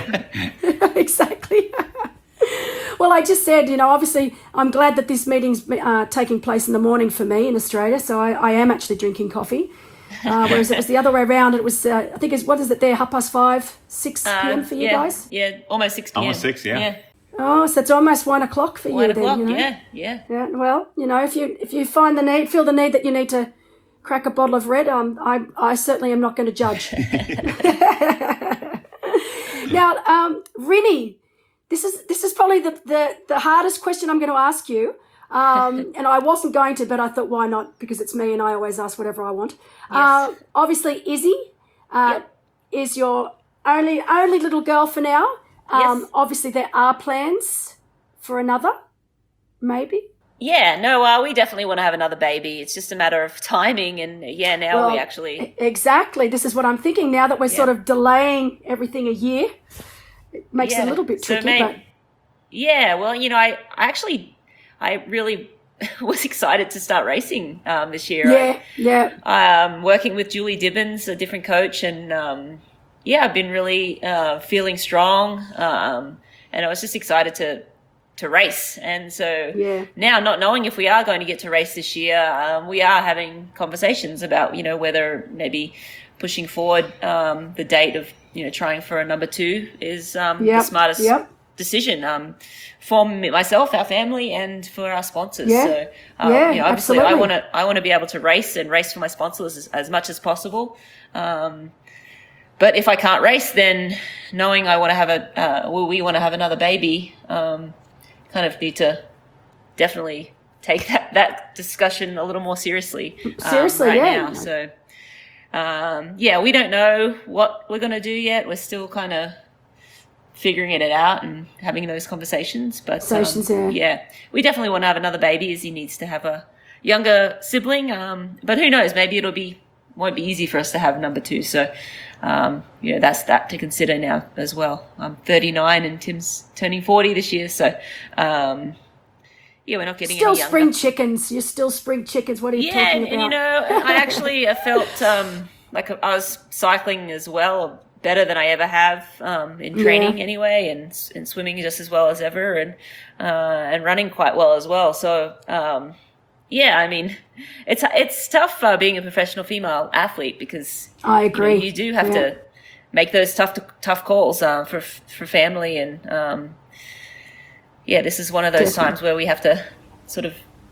A: Exactly. Well, I just said, you know, obviously, I'm glad that this meeting's uh, taking place in the morning for me in Australia. So I, I am actually drinking coffee, uh, whereas it was the other way around. It was, uh, I think, it's what is it there? Half past five, six p.m. for you
B: yeah,
A: guys.
B: Yeah, almost six p.m.
C: Almost six, yeah.
B: Yeah,
A: Oh, so it's almost one o'clock for
B: one
A: you then.
B: o'clock.
A: You know?
B: Yeah, yeah.
A: Yeah. Well, you know, if you if you find the need, feel the need that you need to crack a bottle of red, um, I I certainly am not going to judge. Now, um, Rinny, this is this is probably the, the, the hardest question I'm going to ask you. Um, and I wasn't going to, but I thought, why not? Because it's me and I always ask whatever I want. Uh, obviously, Izzy uh,
B: Yep.
A: is your only only little girl for now. Um,
B: Yes.
A: Obviously, there are plans for another, maybe.
B: Yeah, no, uh, we definitely want to have another baby. It's just a matter of timing, and yeah, now we
A: Well,
B: actually.
A: Exactly. This is what I'm thinking now that we're sort of delaying everything a year. It makes it
B: Yeah.
A: a little bit
B: So
A: tricky,
B: may-
A: but
B: Yeah, well, you know, I, I actually, I really was excited to start racing um, this year.
A: yeah, yeah.
B: Um, working with Julie Dibbins, a different coach, and um, yeah, I've been really uh, feeling strong, um, and I was just excited to to race. And so
A: Yeah.
B: now, not knowing if we are going to get to race this year, um, we are having conversations about, you know, whether maybe pushing forward um, the date of, you know, trying for a number two is um,
A: Yep,
B: the smartest
A: yep.
B: decision um, for me, myself, our family, and for our sponsors.
A: Yeah,
B: So, um,
A: yeah,
B: you know, obviously, I
A: absolutely.
B: want to I want to be able to race and race for my sponsors as, as much as possible. Um, but if I can't race, then knowing I want to have a uh, well, we want to have another baby, um, kind of need to definitely take that, that discussion a little more seriously. um,
A: Seriously,
B: right
A: yeah.
B: now. So, um, yeah, we don't know what we're going to do yet. We're still kind of figuring it out and having those conversations. But um,
A: Conversations, yeah.
B: yeah, we definitely want to have another baby, as he needs to have a younger sibling. Um, but who knows? Maybe it'll be won't be easy for us to have number two. So um, you know, that's that to consider now as well. I'm thirty-nine and Tim's turning forty this year, so um, yeah, we're not getting
A: Still
B: any younger.
A: spring chickens. You're still spring chickens. What are you
B: Yeah,
A: talking
B: and,
A: about?
B: you know, I actually I felt um, like I was cycling as well, better than I ever have um, in training
A: Yeah.
B: anyway, and and swimming just as well as ever, and uh, and running quite well as well. So um, yeah, I mean, it's it's tough uh, being a professional female athlete because
A: I
B: you know,
A: agree.
B: you do have
A: Yeah.
B: to make those tough tough calls uh, for for family, and um, yeah, this is one of those
A: Definitely.
B: times where we have to sort of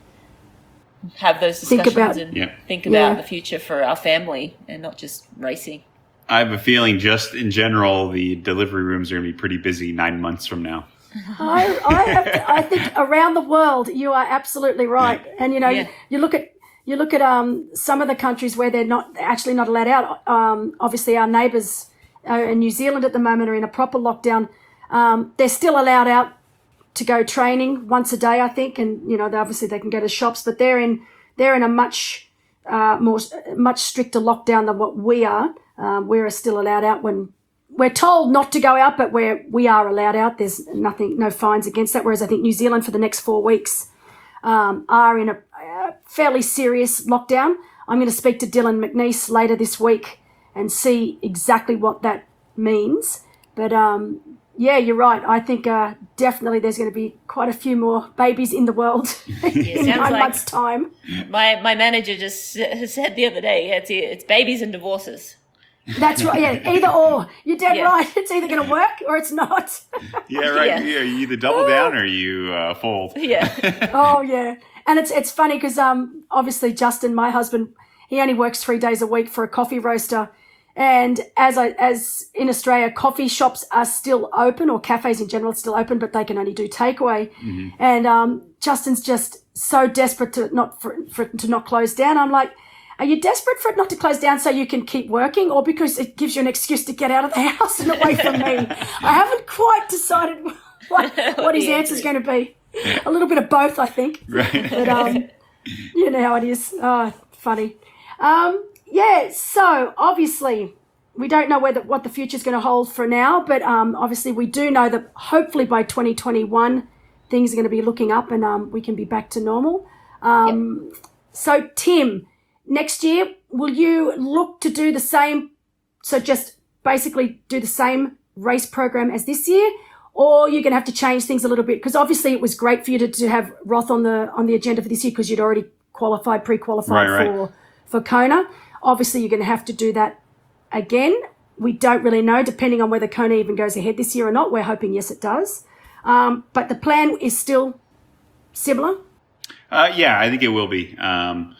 B: have those
A: Think
B: discussions
A: about-
B: and
C: Yeah.
B: think about
A: Yeah.
B: the future for our family and not just racing.
C: I have a feeling, just in general, the delivery rooms are going to be pretty busy nine months from now.
A: I, I, have to, I think around the world, you are absolutely right. And you know,
B: Yeah.
A: you, you look at you look at um, some of the countries where they're not they're actually not allowed out. Um, obviously, our neighbours uh, in New Zealand at the moment are in a proper lockdown. Um, they're still allowed out to go training once a day, I think, and you know, they, obviously they can go to shops, but they're in they're in a much uh, more much stricter lockdown than what we are. Um, we're still allowed out when we're told not to go out, but where we are allowed out, there's nothing, no fines against that. Whereas I think New Zealand for the next four weeks um, are in a, a fairly serious lockdown. I'm going to speak to Dylan McNeice later this week and see exactly what that means. But um, yeah, you're right. I think uh, definitely there's going to be quite a few more babies in the world in
B: sounds
A: nine
B: like-
A: months' time.
B: My my manager just s- said the other day, it's it's babies and divorces.
A: That's right. Yeah, either or. You're dead
B: Yeah.
A: right. It's either going to work or it's not.
C: Yeah, right.
B: Yeah.
C: Yeah, you either double down or you uh, fold.
B: Yeah,
A: Oh yeah, and it's it's funny because um obviously Justin, my husband, he only works three days a week for a coffee roaster, and as I as in Australia, coffee shops are still open, or cafes in general are still open, but they can only do takeaway. And um Justin's just so desperate to not for, for it to not close down. I'm like, are you desperate for it not to close down so you can keep working, or because it gives you an excuse to get out of the house and away from me? I haven't quite decided what, what his
B: the
A: answer is
B: answer
A: going to be. A little bit of both, I think.
C: Right.
A: But um, you know how it is. Oh, funny. Um, yeah. So obviously, we don't know whether what the future is going to hold for now, but um, obviously we do know that hopefully by twenty twenty-one things are going to be looking up and um, we can be back to normal. Um, So Tim, next year will you look to do the same? So just basically do the same race program as this year, or you're going to have to change things a little bit? Because obviously it was great for you to, to have Roth on the on the agenda for this year because you'd already qualified, pre-qualified
C: Right, right.
A: for for Kona. Obviously you're going to have to do that again. We don't really know, depending on whether Kona even goes ahead this year or not. We're hoping yes, it does. Um, but the plan is still similar.
C: Uh, yeah, I think it will be. Um,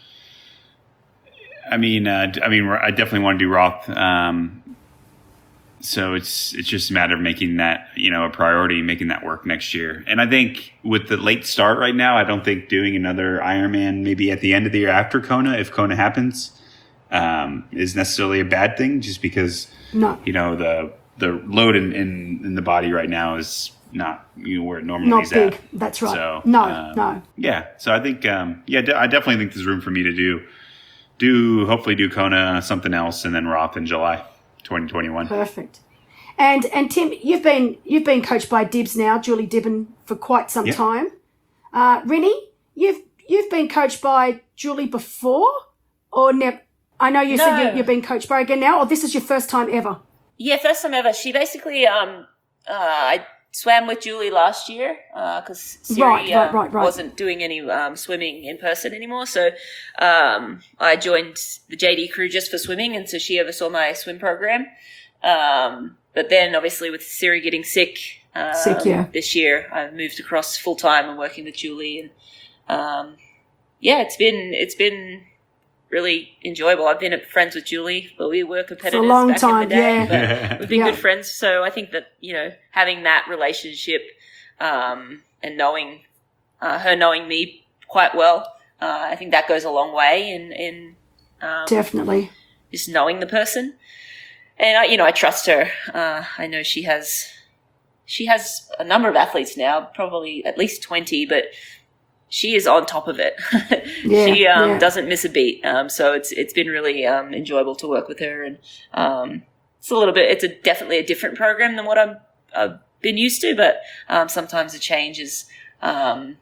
C: I mean, uh, I mean, I definitely want to do Roth. Um, so it's it's just a matter of making that, you know, a priority, making that work next year. And I think with the late start right now, I don't think doing another Ironman maybe at the end of the year after Kona, if Kona happens, um, is necessarily a bad thing. Just because
A: No,
C: you know the the load in, in, in the body right now is not, you know, where it normally
A: not
C: is
A: big.
C: at.
A: That's right.
C: So,
A: no,
C: um,
A: no.
C: Yeah. So I think, um, yeah, de- I definitely think there's room for me to do, do hopefully do Kona, something else, and then Roth in July, twenty twenty-one.
A: Perfect. And and Tim, you've been you've been coached by Dibbs now, Julie Dibben, for quite some
C: Yeah.
A: time. Uh, Rinny, you've you've been coached by Julie before, or never? I know you said
B: No.
A: you, you're being coached by her again now, or this is your first time ever.
B: yeah, first time ever. She basically, um, uh, I swam with Julie last year because Siri
A: Right, right,
B: um,
A: right, right.
B: wasn't doing any um, swimming in person anymore. So um, I joined the J D crew just for swimming, and so she oversaw my swim program. Um, but then, obviously, with Siri getting sick, um,
A: Sick, yeah.
B: this year, I moved across full time and working with Julie, and um, yeah, it's been it's been really enjoyable. I've been friends with Julie, but we were competitors
A: long
B: back
A: time,
B: in the day.
A: yeah.
B: But we've been
A: Yeah.
B: good friends, so I think that, you know, having that relationship um, and knowing uh, her knowing me quite well, uh, I think that goes a long way in in um,
A: Definitely.
B: just knowing the person. And I, you know, I trust her. Uh, I know she has she has a number of athletes now, probably at least twenty, but she is on top of it.
A: Yeah,
B: she um,
A: yeah.
B: doesn't miss a beat. Um, so it's it's been really um, enjoyable to work with her, and um, it's a little bit, it's a definitely a different program than what I'm, I've been used to, but um, sometimes the change is, um,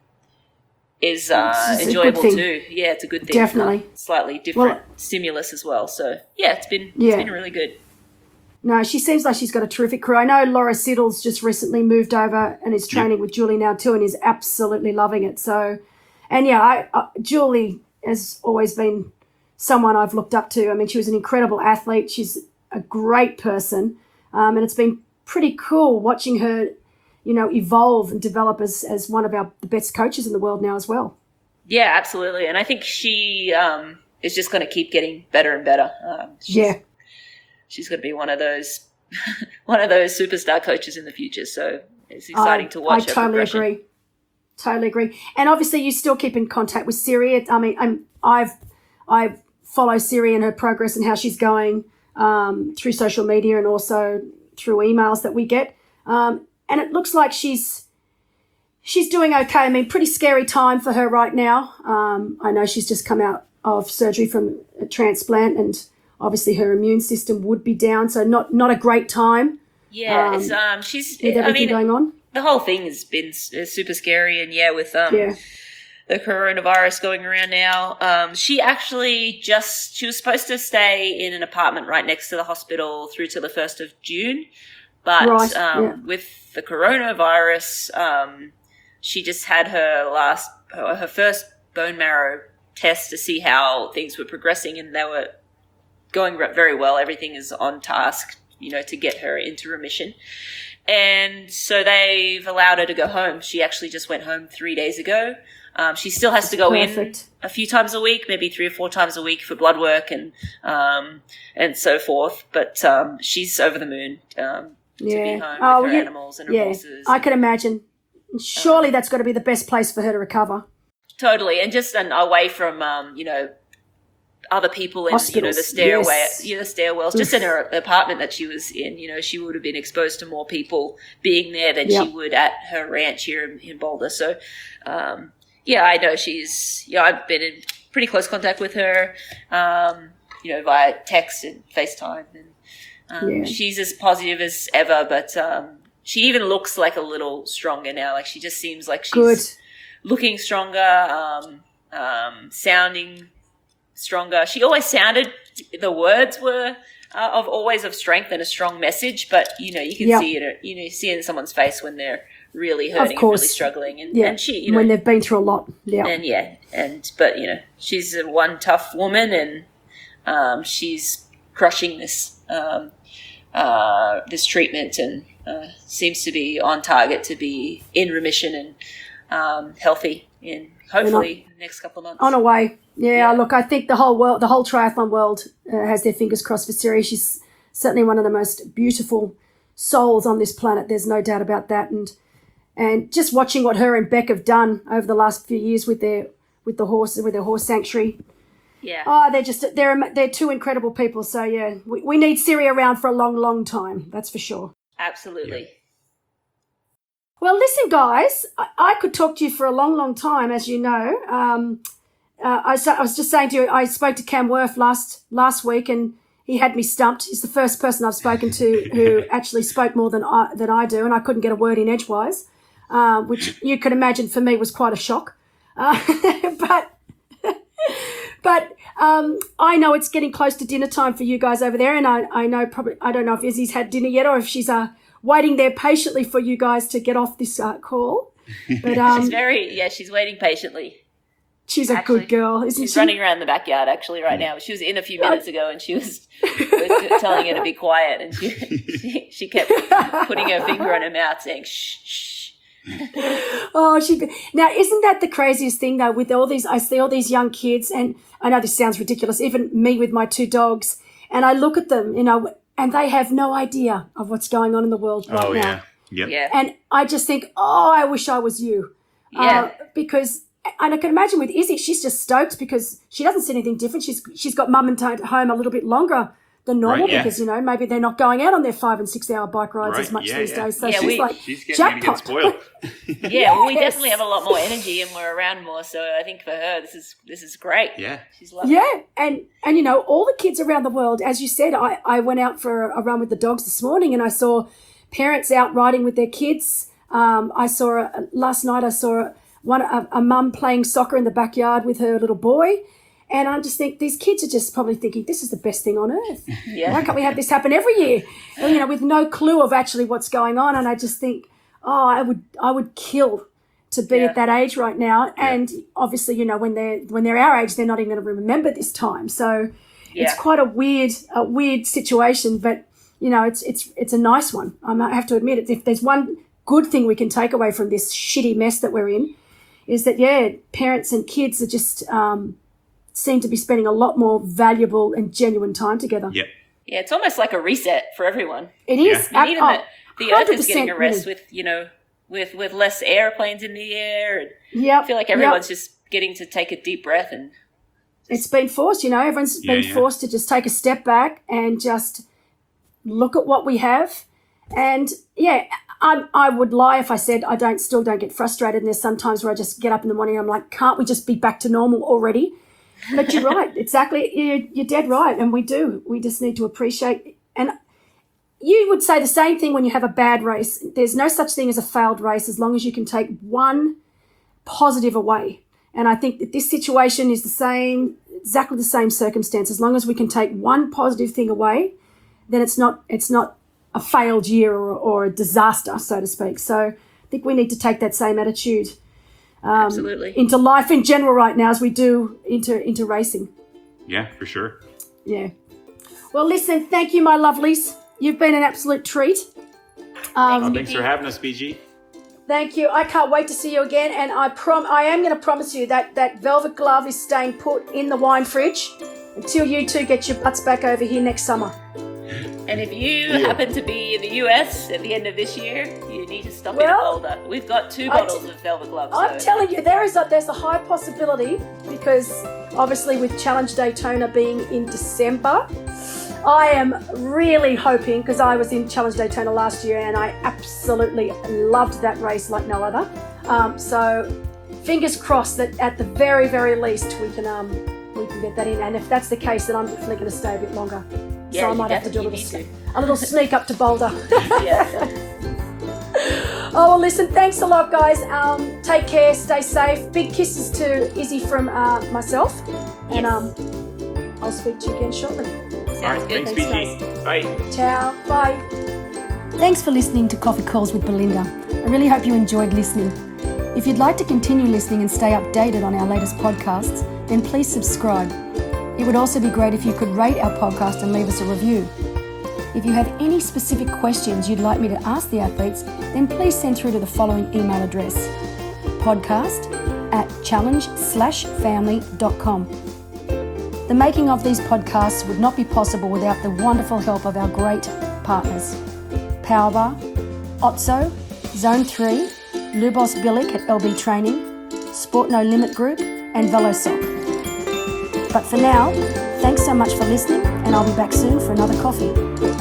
B: is uh,
A: It's a good
B: enjoyable
A: thing.
B: too. Yeah, it's a good thing.
A: Definitely.
B: Uh, slightly different
A: Well-
B: stimulus as well. So yeah, it's been
A: Yeah.
B: it's been really good.
A: No, she seems like she's got a terrific career. I know Laura Siddle's just recently moved over and is training with Julie now too, and is absolutely loving it. So, and yeah, I, I, Julie has always been someone I've looked up to. I mean, she was an incredible athlete. She's a great person, um, and it's been pretty cool watching her, you know, evolve and develop as as one of our the best coaches in the world now as well.
B: Yeah, absolutely. And I think she um, is just going to keep getting better and better. Um, she's,
A: Yeah.
B: she's going to be one of those one of those superstar coaches in the future. So it's exciting
A: I,
B: to watch.
A: I
B: her
A: totally
B: progression.
A: agree. Totally agree. And obviously, you still keep in contact with Siri. I mean, I'm, I've I follow Siri and her progress and how she's going um, through social media and also through emails that we get. Um, and it looks like she's she's doing okay. I mean, pretty scary time for her right now. Um, I know she's just come out of surgery from a transplant, and obviously her immune system would be down. So not not a great time
B: Yeah,
A: Um,
B: it's um, she's.
A: with
B: I
A: everything
B: mean,
A: going on.
B: the whole thing has been s- uh, super scary, and yeah, with um,
A: Yeah.
B: the coronavirus going around now. Um, she actually just she was supposed to stay in an apartment right next to the hospital through to the first of June, but
A: Right,
B: um,
A: yeah.
B: with the coronavirus, um, she just had her last her, her first bone marrow test to see how things were progressing, and they were going re- very well. Everything is on task, you know, to get her into remission. And so they've allowed her to go home. She actually just went home three days ago. Um, she still has to go
A: Perfect.
B: in a few times a week, maybe three or four times a week for blood work and um, and so forth. But um, she's over the moon um, to be
A: Yeah.
B: home
A: Oh,
B: with her
A: yeah.
B: animals and her
A: Yeah,
B: horses.
A: I can imagine. Surely that's got to be the best place for her to recover.
B: Totally, and just an, away from um, you know other people in you know the
A: Hospitals,
B: stairway,
A: yes.
B: you know, the stairwells, just in her apartment that she was in. You know, she would have been exposed to more people being there than
A: Yep.
B: she would at her ranch here in, in Boulder. So, um, yeah, I know she's. Yeah, I've been in pretty close contact with her. Um, you know, via text and FaceTime, and um,
A: Yeah.
B: she's as positive as ever. But um, she even looks like a little stronger now. Like she just seems like she's
A: Good.
B: looking stronger, um, um, sounding stronger. She always sounded, the words were uh, of always of strength and a strong message, but you know, you can
A: Yep.
B: see it, you know, you see it in someone's face when they're really hurting and
A: course.
B: really struggling. And,
A: Yeah.
B: and she, you know,
A: When they've been through a lot. Yeah.
B: and yeah, and, but you know, she's a one tough woman, and um, she's crushing this, um, uh, this treatment, and uh, seems to be on target to be in remission and um, healthy in hopefully the next couple of months.
A: On a way. Yeah,
B: Yeah.
A: look, I think the whole world, the whole triathlon world uh, has their fingers crossed for Siri. She's certainly one of the most beautiful souls on this planet. There's no doubt about that. And and just watching what her and Beck have done over the last few years with their with the horses, with their horse sanctuary.
B: Yeah.
A: Oh, they're just they're they're two incredible people. So yeah, we, we need Siri around for a long, long time. That's for sure.
B: Absolutely.
A: Well, listen, guys, I, I could talk to you for a long, long time, as you know. Um, uh, I, was- I was just saying to you, I spoke to Cam Worth last last week, and he had me stumped. He's the first person I've spoken to who actually spoke more than I than I do, and I couldn't get a word in edgewise, uh, which you could imagine for me was quite a shock. Uh, but but um, I know it's getting close to dinner time for you guys over there, and I, I know probably I don't know if Izzy's had dinner yet or if she's uh, waiting there patiently for you guys to get off this uh, call. But um,
B: She's very, yeah, she's waiting patiently.
A: she's a
B: Actually,
A: good girl, isn't
B: She's
A: she?
B: running around the backyard actually right now. She was in a few minutes ago, and she was was telling her to be quiet, and she she, she kept putting her finger on her mouth saying shh, shh.
A: Oh, she now isn't that the craziest thing though? With all these, I see all these young kids, and I know this sounds ridiculous. Even me with my two dogs, and I look at them, you know, and they have no idea of what's going on in the world right
C: Oh
A: now.
C: yeah. Yep.
B: Yeah.
A: And I just think, oh, I wish I was you.
B: Yeah.
A: Uh, because, and I can imagine with Izzy, she's just stoked because she doesn't see anything different. She's she's got mum and dad at home a little bit longer than normal
C: Right, yeah.
A: because, you know, maybe they're not going out on their five and six hour bike rides
C: Right,
A: as much
C: yeah,
A: these
C: yeah.
A: days. So
B: Yeah,
A: she's
B: we-
A: like,
C: She's getting gonna get
A: jackpot.
C: spoiled.
B: Yeah, well, we
A: Yes.
B: definitely have a lot more energy and we're around more. So I think for her, this is this is great.
C: Yeah.
B: She's lovely.
A: Yeah, and and you know, all the kids around the world, as you said, I, I went out for a run with the dogs this morning and I saw parents out riding with their kids. Um, I saw a, last night I saw a, one a, a mum playing soccer in the backyard with her little boy. And I just think these kids are just probably thinking, this is the best thing on earth.
B: Yeah.
A: Why can't we have this happen every year? And, you know, with no clue of actually what's going on. And I just think, oh, I would I would kill to be
B: Yeah.
A: at that age right now. And obviously, you know, when they're when they're our age, they're not even going to remember this time. So
B: Yeah.
A: it's quite a weird a weird situation. But you know, it's it's it's a nice one. I might have to admit it. If there's one good thing we can take away from this shitty mess that we're in, is that yeah, parents and kids are just um, seem to be spending a lot more valuable and genuine time together.
C: Yep.
B: Yeah, it's almost like a reset for everyone.
A: It is.
C: Yeah.
B: And even
A: Ab-
B: the,
A: oh,
B: the Earth is getting a
A: one hundred percent
B: rest
A: really.
B: with, you know, with, with less airplanes in the air. And
A: Yep.
B: I feel like
A: yep.
B: everyone's just getting to take a deep breath and
A: It's been forced, you know, everyone's
C: Yeah,
A: been
C: yeah.
A: forced to just take a step back and just look at what we have. And yeah, I, I would lie if I said I don't still don't get frustrated. And there's sometimes where I just get up in the morning and I'm like, can't we just be back to normal already? But you're right, exactly. You're, you're dead right. And we do. We just need to appreciate. And you would say the same thing when you have a bad race. There's no such thing as a failed race as long as you can take one positive away. And I think that this situation is the same, exactly the same circumstance. As long as we can take one positive thing away, then it's not it's not a failed year or, or a disaster, so to speak. So I think we need to take that same attitude
B: absolutely.
A: into life in general right now as we do into into racing.
C: Yeah, for sure.
A: Yeah. Well, listen, thank you, my lovelies. You've been an absolute treat. Um,
C: Oh, thanks for having us, B G.
A: Thank you. I can't wait to see you again. And I prom I am going to promise you that that velvet glove is staying put in the wine fridge until you two get your butts back over here next summer.
B: And if you
C: Yeah.
B: happen to be in the U S at the end of this year, you need to stop in
A: Well,
B: at Boulder. We've got two
A: I
B: bottles
A: t-
B: of Velvet Gloves.
A: I'm
B: so-
A: telling you, there is a there's a high possibility because obviously with Challenge Daytona being in December, I am really hoping, because I was in Challenge Daytona last year and I absolutely loved that race like no other. Um, so fingers crossed that at the very, very least we can um, we can get that in. And if that's the case, then I'm definitely going to stay a bit longer.
B: Yeah,
A: so I
B: you
A: might have to do a
B: definitely
A: little,
B: need
A: sneak, a little sneak up to Boulder.
B: Yeah.
A: Oh, well, listen, thanks a lot, guys. Um, take care, stay safe. Big kisses to Izzy from uh, myself. And um, I'll speak to you again shortly.
C: All right,
B: good.
C: thanks, B
A: Thanks,
C: G. Bye.
A: Ciao. Bye. Thanks for listening to Coffee Calls with Belinda. I really hope you enjoyed listening. If you'd like to continue listening and stay updated on our latest podcasts, then please subscribe. It would also be great if you could rate our podcast and leave us a review. If you have any specific questions you'd like me to ask the athletes, then please send through to the following email address: podcast at challenge slash family dot com. The making of these podcasts would not be possible without the wonderful help of our great partners: Powerbar, Otso, Zone three, Lubos Bilic at L B Training, Sport No Limit Group, and VeloSoc. But for now, thanks so much for listening, and I'll be back soon for another coffee.